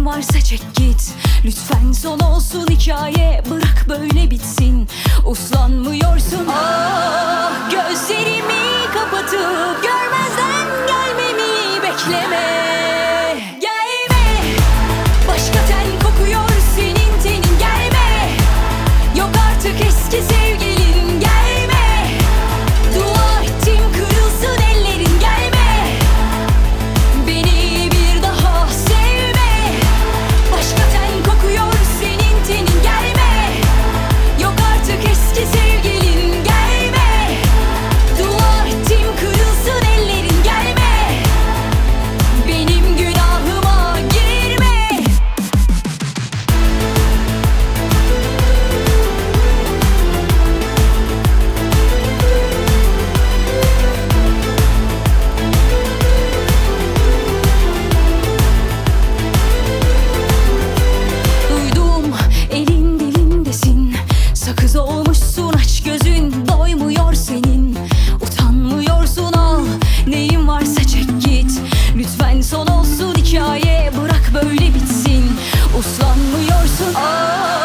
varsa çek git. Lütfen son olsun hikaye, bırak böyle bitsin. Uslanmıyorsun. Ah, gözlerimi kapatıp görmezden gelmemi bekleme. Gelme, başka ten kokuyor senin tenin. Gelme, yok artık eski sevgilin. Gelme, dua ettim kırılsın ellerin. Gelme, beni bir daha sevme. Başka ten kokuyor senin tenin. Gelme, yok artık eski sevgilin. Gelme, dua ettim kırılsın ellerin. Gelme, benim günahıma girme. Duydum elin dilindesin, sakız olmuşsun aç gözün. Doymuyor senin, utanmıyorsun, al neyin varsa çek git. Lütfen son olsun hikaye, bırak böyle bitsin. Uslanmıyorsun.